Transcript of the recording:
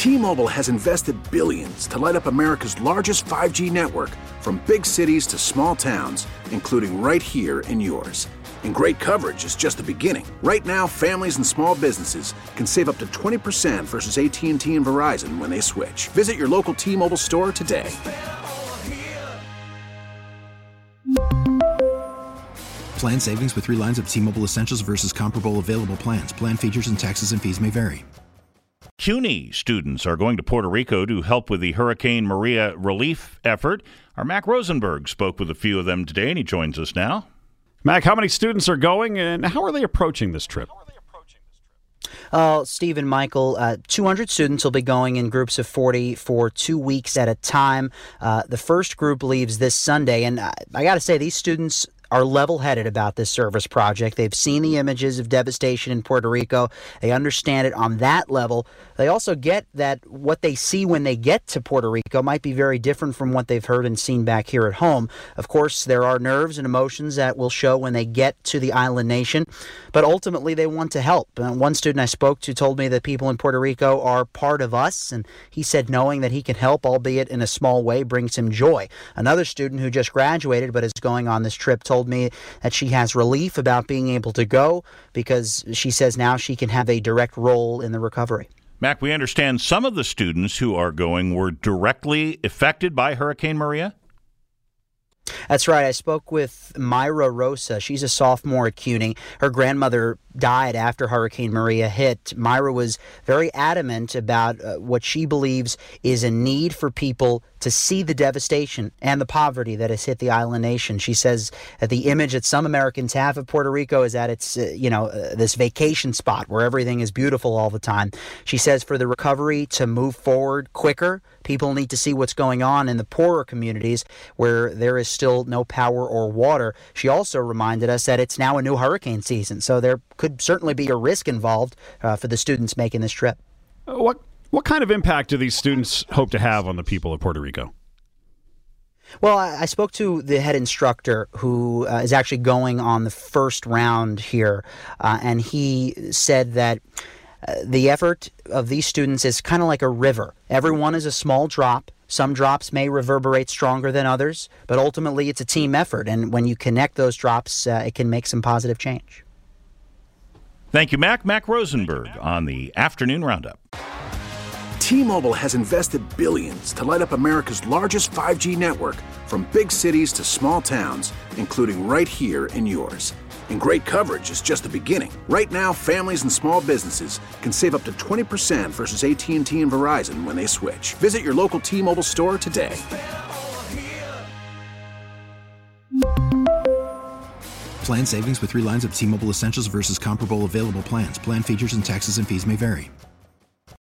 T-Mobile has invested billions to light up America's largest 5G network, from big cities to small towns, including right here in yours. And great coverage is just the beginning. Right now, families and small businesses can save up to 20% versus AT&T and Verizon when they switch. Visit your local T-Mobile store today. Plan savings with 3 lines of T-Mobile Essentials versus comparable available plans. Plan features and taxes and fees may vary. CUNY students are going to Puerto Rico to help with the Hurricane Maria relief effort. Our Mac Rosenberg spoke with a few of them today, and he joins us now. Mac, how many students are going, and how are they approaching this trip? Steve and Michael, 200 students will be going in groups of 40 for 2 weeks at a time. The first group leaves this Sunday, and I got to say, these students are level-headed about this service project. They've seen the images of devastation in Puerto Rico. They understand it on that level. They also get that what they see when they get to Puerto Rico might be very different from what they've heard and seen back here at home. Of course, there are nerves and emotions that will show when they get to the island nation, but ultimately they want to help. One student I spoke to told me that people in Puerto Rico are part of us, and he said knowing that he can help, albeit in a small way, brings him joy. Another student who just graduated but is going on this trip told me that she has relief about being able to go because she says now she can have a direct role in the recovery. Mac, we understand some of the students who are going were directly affected by Hurricane Maria? That's right. I spoke with Myra Rosa. She's a sophomore at CUNY. Her grandmother died after Hurricane Maria hit. Myra was very adamant about what she believes is a need for people to see the devastation and the poverty that has hit the island nation. She says that the image that some Americans have of Puerto Rico is that it's, this vacation spot where everything is beautiful all the time. She says for the recovery to move forward quicker, people need to see what's going on in the poorer communities where there is still no power or water. She also reminded us that it's now a new hurricane season, so there could certainly be a risk involved for the students making this trip. What kind of impact do these students hope to have on the people of Puerto Rico? Well, I spoke to the head instructor who is actually going on the first round here, and he said that the effort of these students is kind of like a river. Everyone is a small drop. Some drops may reverberate stronger than others, but ultimately it's a team effort, and when you connect those drops, it can make some positive change. Thank you, Mac. Mac Rosenberg on the Afternoon Roundup. T-Mobile has invested billions to light up America's largest 5G network, from big cities to small towns, including right here in yours. And great coverage is just the beginning. Right now, families and small businesses can save up to 20% versus AT&T and Verizon when they switch. Visit your local T-Mobile store today. Plan savings with 3 lines of T-Mobile Essentials versus comparable available plans. Plan features and taxes and fees may vary.